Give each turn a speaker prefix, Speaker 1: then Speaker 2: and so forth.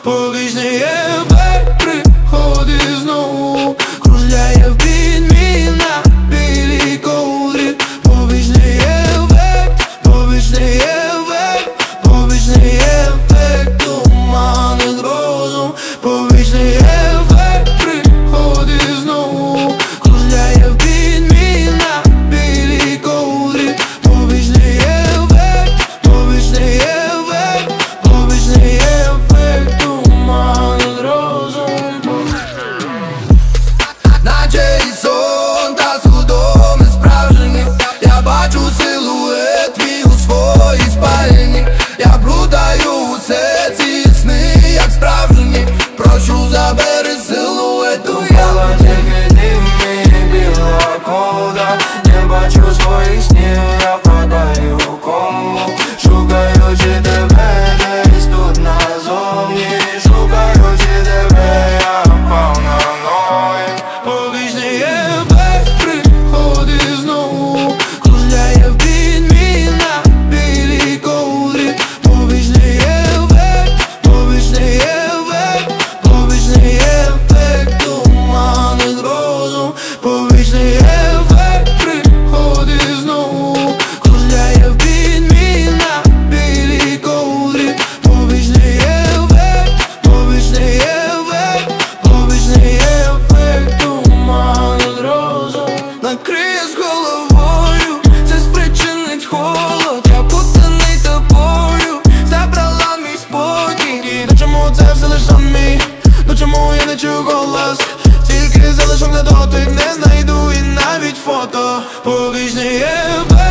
Speaker 1: Побічний ефект приходить знову, кружляє в підмі на білій ковдрі. Побічний ефект, побічний ефект, побічний ефект, туманить розум. Побічний ефект приходить знову, кружляє в підмі на білій ковдрі. Побічний ефект, побічний ефект, побічний ефект, туманить розум. Наче і сон та судом не справжній, я бачу силует твій у своїй спальні. Я плутаю усе ці сни, як справжні. Прошу, забери силует у
Speaker 2: Купала тільки дим і біла кода. Не бачу своїх снів, я впадаю у кому. Шукаючи тебе десь тут назовні, шукаючи тебе, я впав на ноги.
Speaker 1: Побічний ефект приходить знову, кружляє в підмі на білій ковдрі. Побічний ефект, побічний ефект, побічний ефект, туманить розум. Побічний ефект приходить знову, кружляє в підмі на білій ковдрі. Побічний ефект, побічний ефект, побічний ефект, туманить розум. Накриє з головою, це спричинить холод. Я путаний тобою, забрала мій спокій. Ну чому це все лиш мій? Ну чому я не чую голос? Тільки залишок на дотик, не знайду і навіть фото. Побічний ефект.